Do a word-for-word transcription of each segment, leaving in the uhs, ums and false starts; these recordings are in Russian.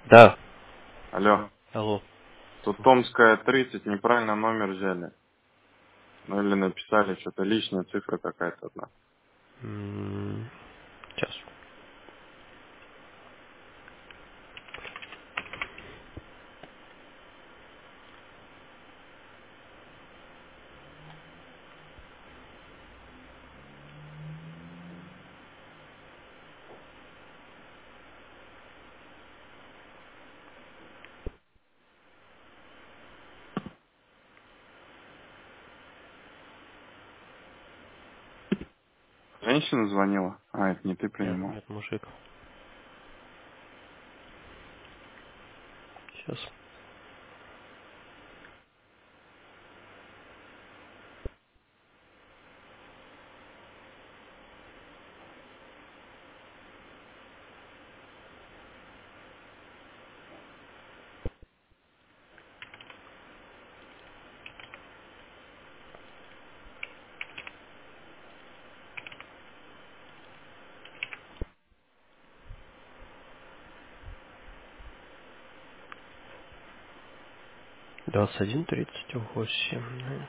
Да. Алло. Алло. Тут Томская тридцать, неправильно номер взяли. Ну или написали что-то, лишняя цифра какая-то одна. М, Сейчас. Женщина звонила? А, это не ты Нет, принимал. нет, мужик. Сейчас. двадцать один тридцать восемь.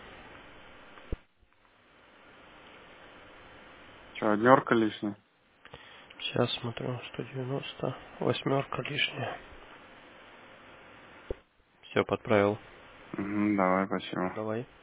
Че, однерка лишняя? Сейчас смотрю. сто девяносто. Восьмерка лишняя. Все, подправил. Угу, давай, спасибо. Давай.